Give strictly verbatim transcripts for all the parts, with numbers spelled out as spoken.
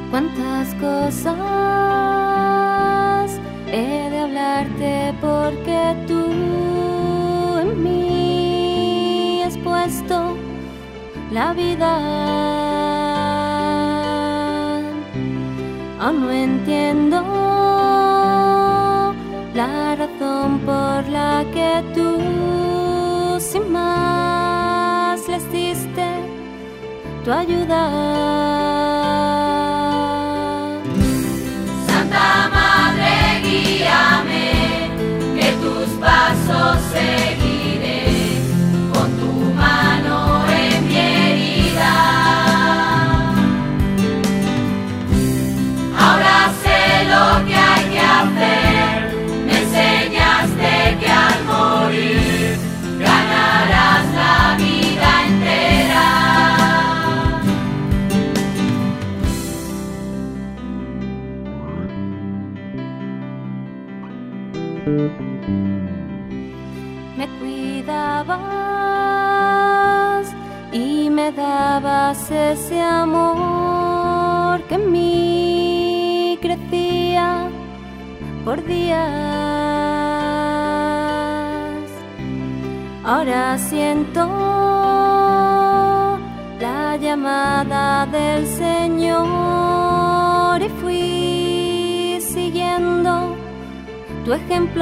Cuántas cosas he de hablarte porque tú en mí has puesto la vida. Aún no entiendo la razón por la que tú sin más les diste tu ayuda. Santa Madre, guíame, que tus pasos seguiré, con tu mano en mi herida. Ahora sé lo que hay que hacer, me enseñaste que al morir ganarás la vida entera. Me cuidabas y me dabas ese amor que en mí crecía por días. Ahora siento la llamada del Señor y fui siguiendo tu ejemplo.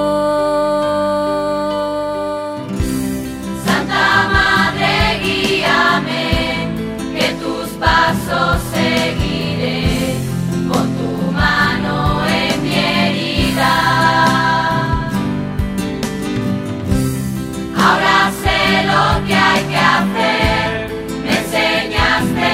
Santa Madre, guíame, que tus pasos seguiré, con tu mano en mi herida. Ahora sé lo que hay que hacer, me enseñaste